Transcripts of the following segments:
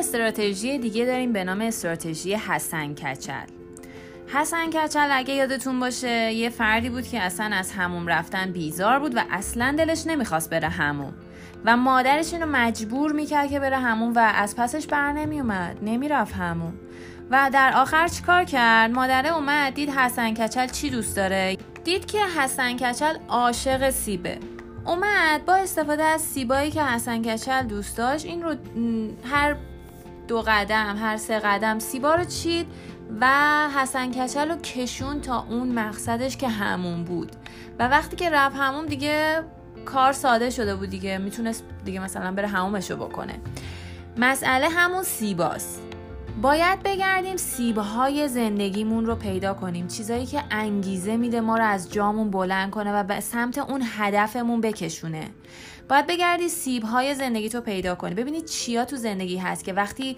استراتژی دیگه داریم به نام استراتژی حسن کچل. حسن کچل اگه یادتون باشه یه فردی بود که اصلا از حموم رفتن بیزار بود و اصلا دلش نمیخواست بره حموم و مادرش اینو مجبور میکرد که بره حموم و از پسش بر نمیومد، نمیرفت حموم. و در آخر چیکار کرد؟ مادره اومد دید حسن کچل چی دوست داره، دید که حسن کچل عاشق سیبه. اومد با استفاده از سیبایی که حسن کچل دوست داشت این رو هر 2 قدم هر 3 قدم سیبا رو چید و حسن کچل رو کشون تا اون مقصدش که حموم بود. و وقتی که رفت حموم دیگه کار ساده شده بود، دیگه میتونست دیگه مثلا بره حمومشو بکنه. مسئله همون سیباست. باید بگردیم سیبهای زندگیمون رو پیدا کنیم، چیزایی که انگیزه میده ما رو از جامون بلند کنه و به سمت اون هدفمون بکشونه. باید بگردی سیبهای زندگیتو پیدا کنی، ببینید چیا تو زندگی هست که وقتی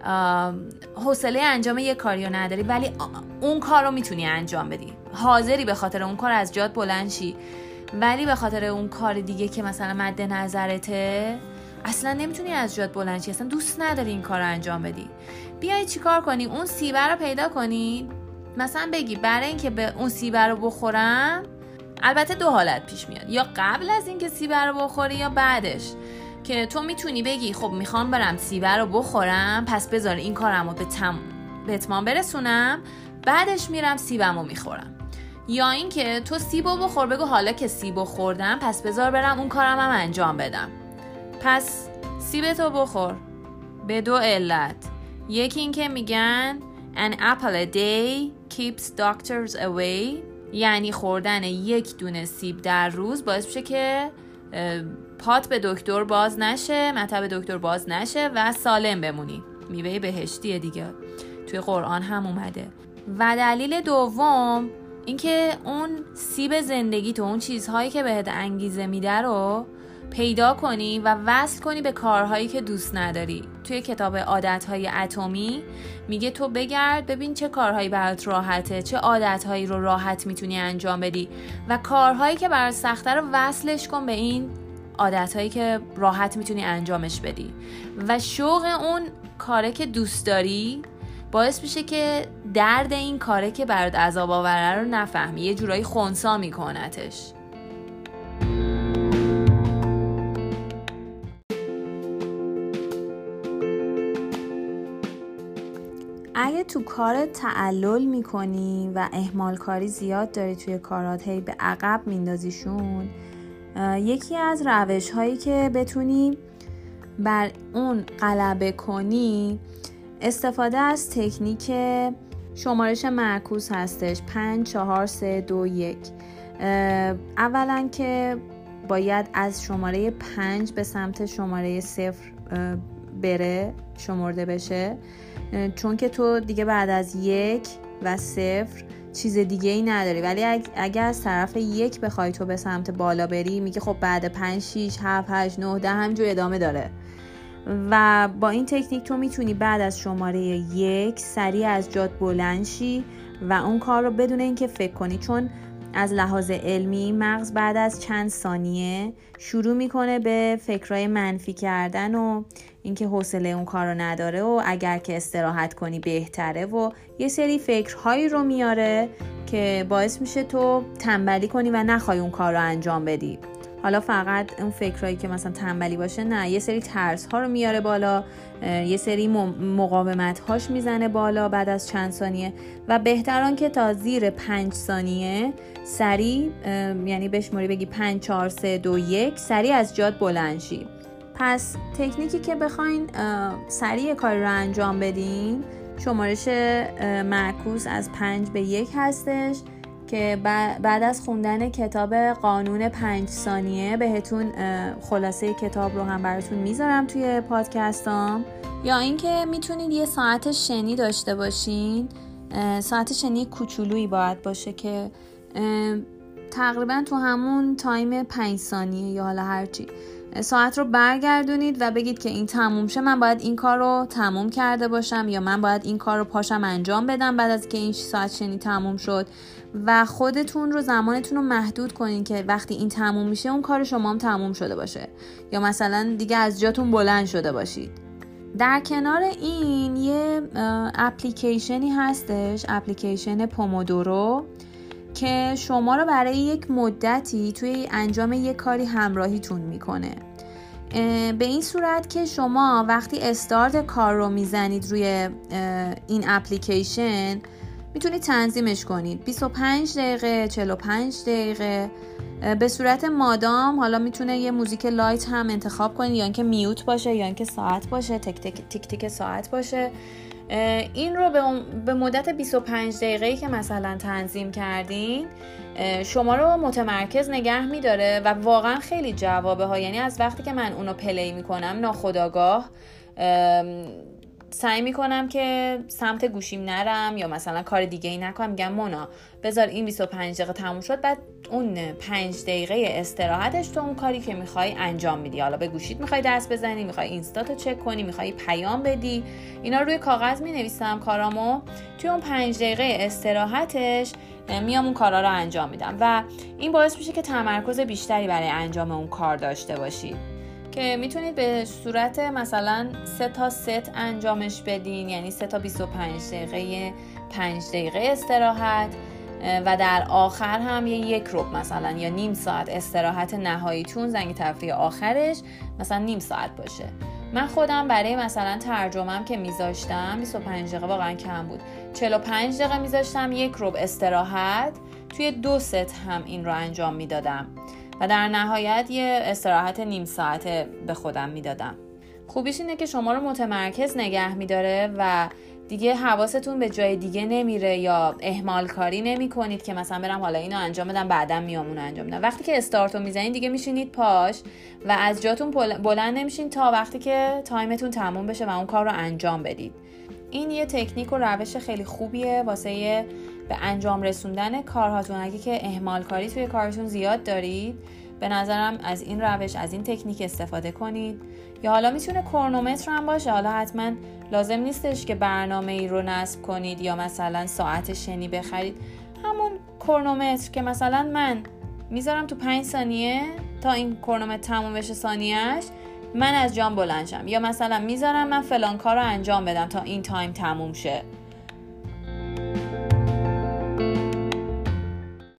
حوصله انجام یه کاریو نداری ولی اون کار رو میتونی انجام بدی، حاضری به خاطر اون کار از جات بلند شی، ولی به خاطر اون کار دیگه که مثلا مد نظرته اصلا نمیتونی از جات بلند شی، اصلا دوست نداری این کار رو انجام بدی. بیایی چی کار کنی؟ اون سیبه رو پیدا کنی، مثلا بگی برای اینکه به اون سیبه رو بخورم، البته 2 حالت پیش میاد، یا قبل از اینکه سیبه رو بخوری یا بعدش، که تو میتونی بگی خب میخوام برم سیبه رو بخورم پس بذار این کارم رو به اتمام برسونم بعدش میرم سیبم رو میخورم. یا اینکه تو سیبو بخور بگو حالا که سیبو خوردم پس بذار برم اون کارم هم انجام بدم. پس سیبتو بخور به 2 علت. یکی این که میگن an apple a day keeps doctors away، یعنی خوردن 1 دونه سیب در روز باعث میشه که پات به دکتر باز نشه، مطب دکتر باز نشه و سالم بمونی. میوه بهشتیه دیگه، توی قرآن هم اومده. و دلیل دوم اینکه اون سیب زندگی تو، اون چیزهایی که بهت انگیزه میده رو پیدا کنی و وصل کنی به کارهایی که دوست نداری. توی کتاب عادتهای اتمی میگه تو بگرد ببین چه کارهایی برات راحته، چه عادتهایی رو راحت میتونی انجام بدی و کارهایی که برات سخته رو وصلش کن به این عادتهایی که راحت میتونی انجامش بدی. و شوق اون کاره که دوست داری باعث میشه که درد این کاره که برات عذاب آوره رو نفهمی، یه جورایی خنثی میکنتش. اگه تو کارت تعلل میکنی و اهمال کاری زیاد داری توی کارات، هی به عقب میندازیشون، یکی از روش هایی که بتونی بر اون غلبه کنی استفاده از تکنیک شمارش معکوس هستش. 5 4 3 2 1. اولا که باید از شماره 5 به سمت شماره 0 بره، شمرده بشه، چون که تو دیگه بعد از 1 و 0 چیز دیگه ای نداری. ولی اگه از طرف 1 بخوای تو به سمت بالا بری، میگه خب بعد 5 6 7 8 9 10 همینجور ادامه داره. و با این تکنیک تو میتونی بعد از شماره 1 سریع از جات بلند شی و اون کار رو بدون اینکه فکر کنی، چون از لحاظ علمی مغز بعد از چند ثانیه شروع میکنه به فکرای منفی کردن و اینکه حوصله اون کار رو نداره و اگر که استراحت کنی بهتره و یه سری فکرهایی رو میاره که باعث میشه تو تنبلی کنی و نخوای اون کار رو انجام بدی. حالا فقط اون فکرایی که مثلا تنبلی باشه نه، یه سری ترس ها رو میاره بالا، یه سری مقاومت هاش میزنه بالا بعد از چند ثانیه و بهتران که تا زیر 5 ثانیه سریع، یعنی بشماری بگی 5 4 3 2 1 سریع از جات بلند شی. پس تکنیکی که بخواین سریع کاری رو انجام بدین، شمارش معکوس از 5 به 1 هستش که بعد از خوندن کتاب قانون 5 ثانیه بهتون خلاصه کتاب رو هم براتون میذارم توی پادکستام. یا اینکه میتونید یه ساعت شنی داشته باشین، ساعت شنی کوچولویی باید باشه که تقریبا تو همون تایم 5 ثانیه یا حالا هرچی ساعت رو برگردونید و بگید که این تموم شه، من باید این کار رو تموم کرده باشم یا من باید این کار رو پاشم انجام بدم بعد از که این ساعت شنی تموم شد. و خودتون رو، زمانتون رو محدود کنین که وقتی این تموم میشه اون کار شما هم تموم شده باشه یا مثلا دیگه از جاتون بلند شده باشید. در کنار این یه اپلیکیشنی هستش، اپلیکیشن پومودورو، که شما رو برای یک مدتی توی انجام یک کاری همراهیتون میکنه. به این صورت که شما وقتی استارت کار رو میزنید روی این اپلیکیشن میتونید تنظیمش کنید 25 دقیقه، 45 دقیقه به صورت مادام. حالا میتونه یه موزیک لایت هم انتخاب کنید، یا اینکه میوت باشه، یا اینکه ساعت باشه، تک تک ساعت باشه. این رو به مدت 25 دقیقه‌ای که مثلا تنظیم کردین شما رو متمرکز نگه میداره و واقعا خیلی جوابه ها. یعنی از وقتی که من اونو پلی میکنم ناخودآگاه سعی میکنم که سمت گوشیم نرم یا مثلا کار دیگه ای نکنم. میگم مونا بذار این 25 دقیقه تموم شد، بعد اون 5 دقیقه استراحتش تو اون کاری که میخوای انجام میدی. حالا به گوشیت میخوای دست بزنی، میخوای اینستاتو چک کنی، میخوای پیام بدی، اینا روی کاغذ مینویسم کارامو، توی اون 5 دقیقه استراحتش میام اون کارا رو انجام میدم و این باعث میشه که تمرکز بیشتری برای انجام اون کار داشته باشید، که میتونید به صورت مثلا 3 تا ست انجامش بدین، یعنی 3 تا 25 دقیقه 5 دقیقه استراحت و در آخر هم یک ربع مثلا یا نیم ساعت استراحت نهاییتون، زنگ تفریح آخرش مثلا نیم ساعت باشه. من خودم برای مثلا ترجمه‌ام که میذاشتم 25 دقیقه واقعا کم بود، 45 دقیقه میذاشتم، یک ربع استراحت، توی 2 ست هم این رو انجام میدادم و در نهایت یه استراحت نیم ساعته به خودم میدادم. خوبیش اینه که شما رو متمرکز نگه میداره و دیگه حواستون به جای دیگه نمیره یا اهمال کاری نمی کنید که مثلا برم حالا اینو انجام بدم بعدم میام اونو انجام بدم. وقتی که استارتو میزنید دیگه میشینید پاش و از جاتون بلند نمیشین تا وقتی که تایمتون تموم بشه و اون کار رو انجام بدید. این یه تکنیک و روش خیلی خوبیه واسه به انجام رسوندن کارهاتون. اگه که اهمال کاری توی کارتون زیاد دارید، به نظرم از این روش، از این تکنیک استفاده کنید. یا حالا میتونه کرونومتر هم باشه، حالا حتما لازم نیستش که برنامه ای رو نصب کنید یا مثلا ساعت شنی بخرید. همون کرونومتر که مثلا من میذارم تو 5 ثانیه تا این کرونومتر تموم بشه ثانیه‌اش من از جام بلند شم، یا مثلا میذارم من فلان کار رو انجام بدم تا این تایم تموم شه.